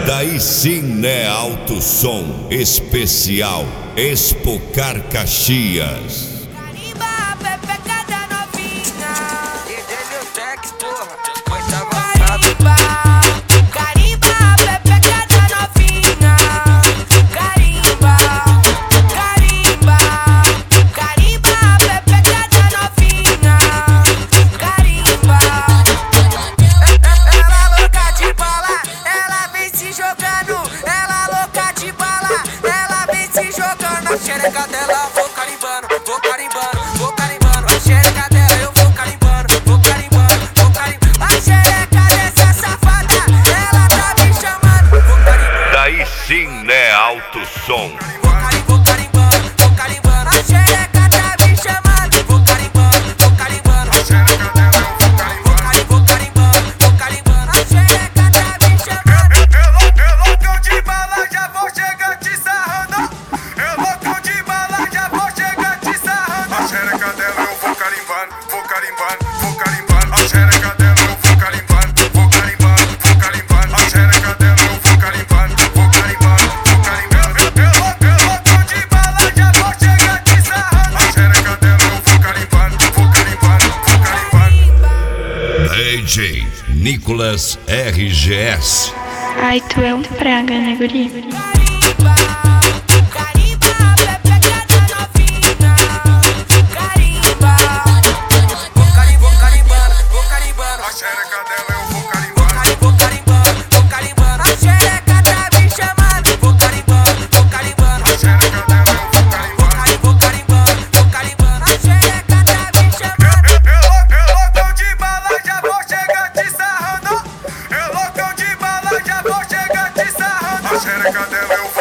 Daí sim, né? Alto som especial Expo Caxias. Carimba, pepeca da novinha. Deliotex, porra, coisa Carimba, carimba, pepeca da novinha. Carimba, carimba, carimba, pepeca da novinha. Carimba. Ela louca de bala, ela vem se jogando. Ela louca de bala, ela vem se jogando. A xereca dela, vou carimbando, vou carimbando, vou carimbando. A xereca dela, eu vou carimbando, vou carimbando, vou carimbando. A xereca dessa safada, ela tá me chamando. Vou carimbando, Daí sim, né? Alto som. vou carimbando, vou carimbando. A xereca tá me chamando. Vou carimbando, vou carimbando. A xereca dela, eu vou carimbando, vou carimbando, vou carimbando. A xereca tá me chamando. Eu loucão de bala, já vou chegar te sarrando. Eu loucão de bala, já vou chegar te sarrando. A xereca dela eu vou carimbando, vou carimbando, vou carimbando. A xereca dela eu vou carimbando, vou carimbando, vou carimbando. A xereca dela eu vou carimbando, vou carimbando, vou carimbando. Eu loucão de bala, já vou chegar te sarrando. A xereca dela eu vou carimbando, vou carimbando, vou carimbando. DJ Nicolas RGS. Ai, tu é um praga, né, guri? Carimba, carimba, pepeca da novinha. Carimba, Vou carimbando, vou carimbando. A xereca dela eu vou carimbando, vou carimbando, vou carimbando. a xereca tá me chamando. Vou carimbando, vou carimbando. A xereca dela eu vou carimbando, vou carimbando, vou carimbando. A xereca tá me chamando. Eu loucão de bala, já vou chegar te sarrando. Eu loucão de bala, já vou chegar te sarrando. A xereca dela eu